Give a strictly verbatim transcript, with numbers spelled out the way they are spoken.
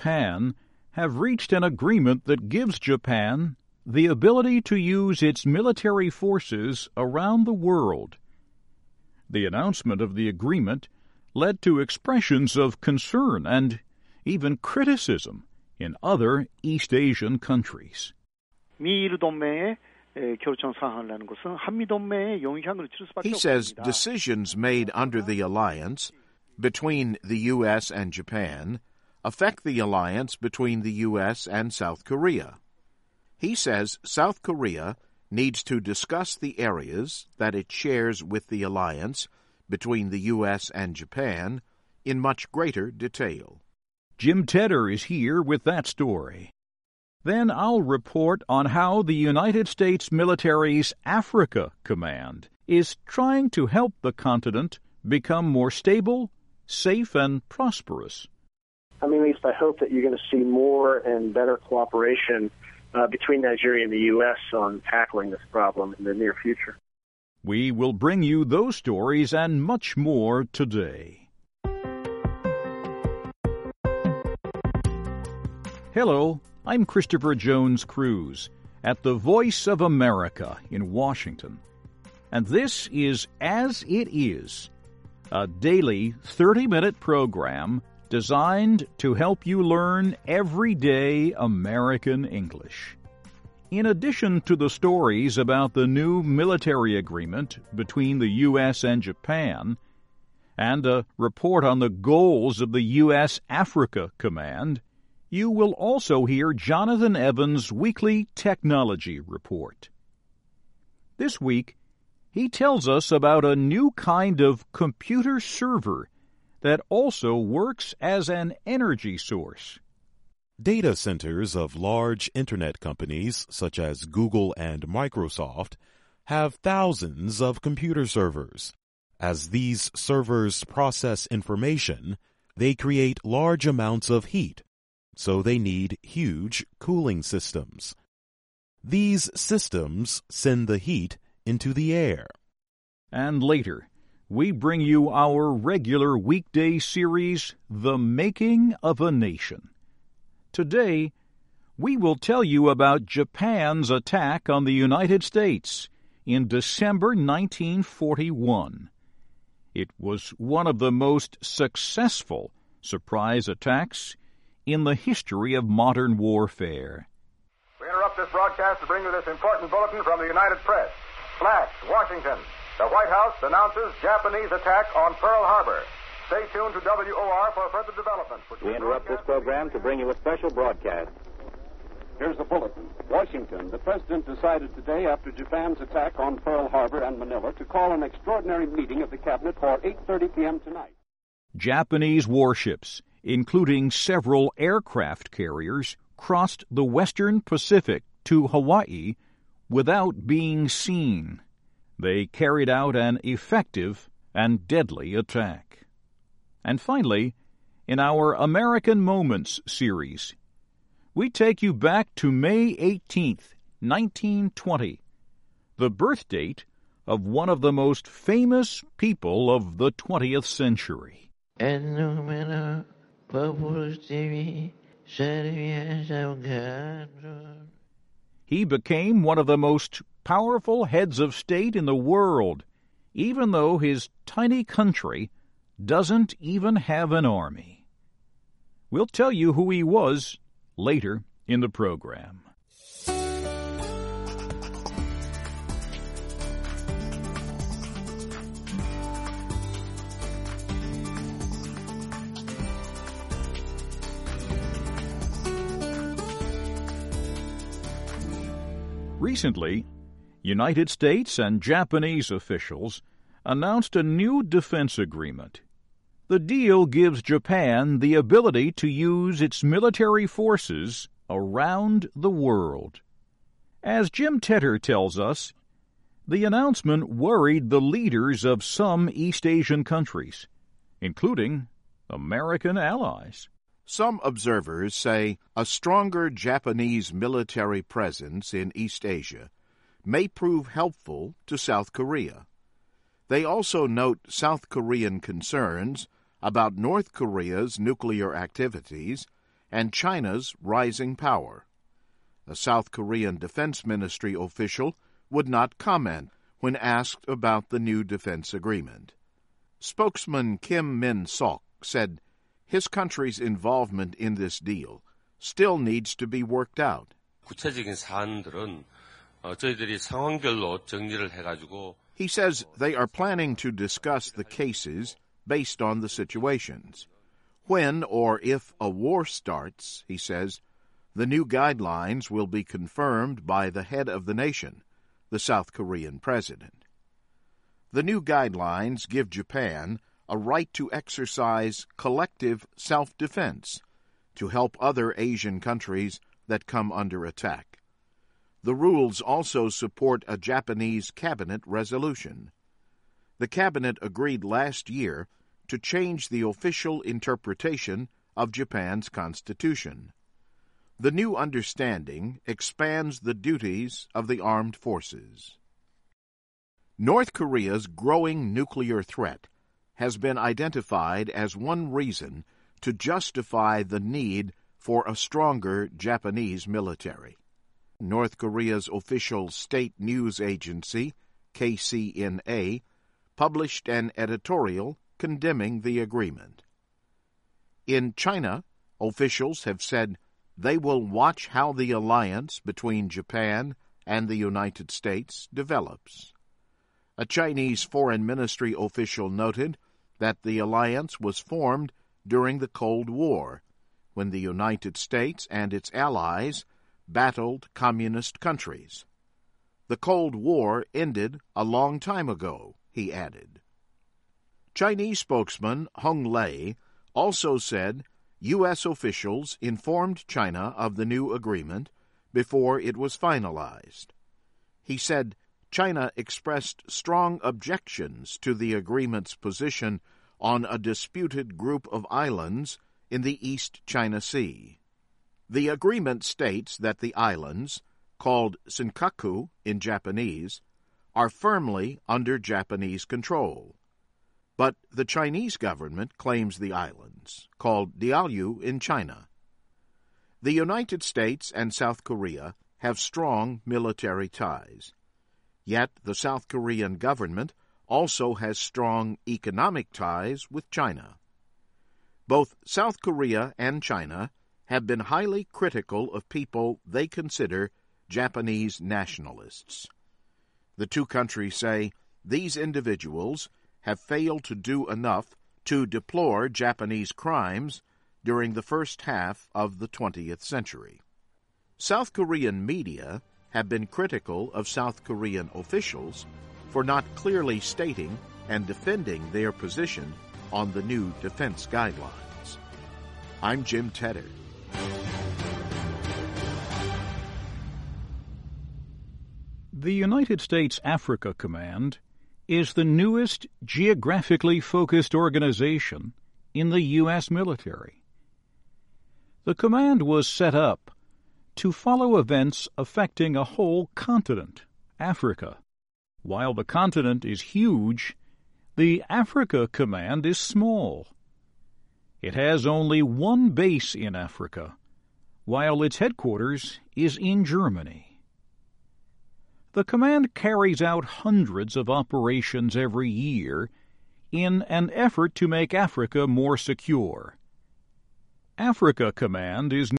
Japan have reached an agreement that gives Japan the ability to use its military forces around the world. The announcement of the agreement led to expressions of concern and even criticism in other East Asian countries. 미일 동맹의 결정 사항이라는 것은 한미 동맹에 영향을 줄 수밖에 He says decisions made under the alliance between the U S and Japan affect the alliance between the U S and South Korea. He says South Korea needs to discuss the areas that it shares with the alliance between the U S and Japan in much greater detail. Jim Tedder is here with that story. Then I'll report on how the United States military's Africa Command is trying to help the continent become more stable, safe, and prosperous. I mean, at least I hope that you're going to see more and better cooperation uh, between Nigeria and the U S on tackling this problem in the near future. We will bring you those stories and much more today. Hello, I'm Christopher Jones Cruz at the Voice of America in Washington. And this is As It Is, a daily thirty-minute program designed to help you learn everyday American English. In addition to the stories about the new military agreement between the U S and Japan, and a report on the goals of the U S Africa Command, you will also hear Jonathan Evans' weekly technology report. This week, he tells us about a new kind of computer server that also works as an energy source. Data centers of large internet companies such as Google and Microsoft have thousands of computer servers. As these servers process information, they create large amounts of heat, so they need huge cooling systems. These systems send the heat into the air. And later, we bring you our regular weekday series, The Making of a Nation. Today, we will tell you about Japan's attack on the United States in December nineteen forty-one. It was one of the most successful surprise attacks in the history of modern warfare. We interrupt this broadcast to bring you this important bulletin from the United Press. Flash, Washington. The White House announces Japanese attack on Pearl Harbor. Stay tuned to W O R for further developments. We interrupt this program to bring you a special broadcast. Here's the bulletin. Washington. The President decided today, after Japan's attack on Pearl Harbor and Manila, to call an extraordinary meeting of the Cabinet for eight thirty p.m. tonight. Japanese warships, including several aircraft carriers, crossed the western Pacific to Hawaii without being seen. They carried out an effective and deadly attack. And finally, in our American Moments series, we take you back to May eighteenth, nineteen twenty, the birth date of one of the most famous people of the twentieth century. He became one of the most powerful heads of state in the world, even though his tiny country doesn't even have an army. We'll tell you who he was later in the program. Recently, United States and Japanese officials announced a new defense agreement. The deal gives Japan the ability to use its military forces around the world. As Jim Tedder tells us, the announcement worried the leaders of some East Asian countries, including American allies. Some observers say a stronger Japanese military presence in East Asia may prove helpful to South Korea. They also note South Korean concerns about North Korea's nuclear activities and China's rising power. A South Korean Defense Ministry official would not comment when asked about the new defense agreement. Spokesman Kim Min-sok said his country's involvement in this deal still needs to be worked out. 구체적인 사안들은 저희들이 상황별로 정리를 해가지고 He says they are planning to discuss the cases based on the situations. When or if a war starts, he says, the new guidelines will be confirmed by the head of the nation, the South Korean president. The new guidelines give Japan a right to exercise collective self-defense to help other Asian countries that come under attack. The rules also support a Japanese cabinet resolution. The cabinet agreed last year to change the official interpretation of Japan's constitution. The new understanding expands the duties of the armed forces. North Korea's growing nuclear threat has been identified as one reason to justify the need for a stronger Japanese military. North Korea's official state news agency, K C N A, published an editorial condemning the agreement. In China, officials have said they will watch how the alliance between Japan and the United States develops. A Chinese Foreign Ministry official noted that the alliance was formed during the Cold War, when the United States and its allies battled communist countries. The Cold War ended a long time ago, he added. Chinese spokesman Hong Lei also said U S officials informed China of the new agreement before it was finalized. He said China expressed strong objections to the agreement's position on a disputed group of islands in the East China Sea. The agreement states that the islands, called Senkaku in Japanese, are firmly under Japanese control. But the Chinese government claims the islands, called Diaoyu in China. The United States and South Korea have strong military ties. Yet the South Korean government also has strong economic ties with China. Both South Korea and China have been highly critical of people they consider Japanese nationalists. The two countries say these individuals have failed to do enough to deplore Japanese crimes during the first half of the twentieth century. South Korean media have been critical of South Korean officials for not clearly stating and defending their position on the new defense guidelines. I'm Jim Tedder. The United States Africa Command is the newest geographically focused organization in the U S military. The command was set up to follow events affecting a whole continent, Africa. While the continent is huge, the Africa Command is small. It has only one base in Africa, while its headquarters is in Germany. The command carries out hundreds of operations every year in an effort to make Africa more secure. Africa Command is